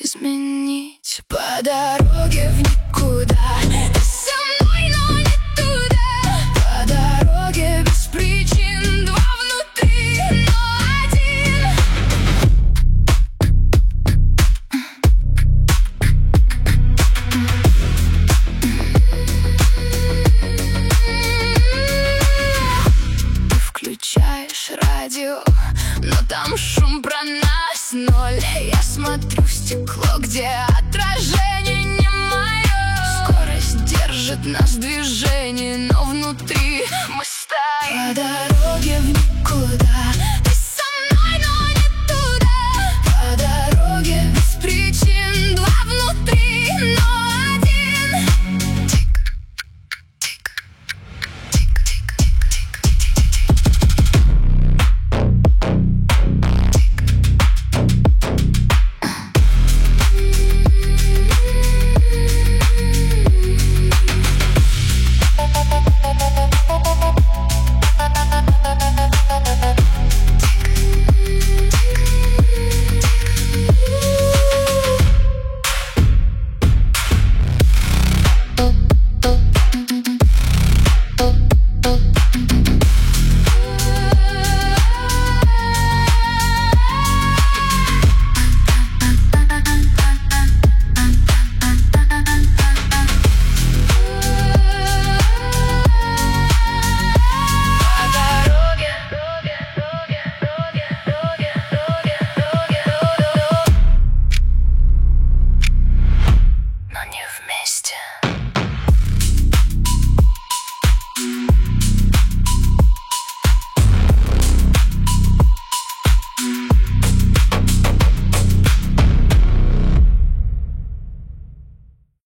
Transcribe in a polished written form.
изменить по дороге в никуда. Ты со мной, но не туда. По дороге без причин, два внутри, но один. Ты включаешь радио, но там шум про нас ноль. Я смотрю в стекло, где отражение не мое. Скорость держит нас в движении, но внутри мы стоим. По дороге в никуда.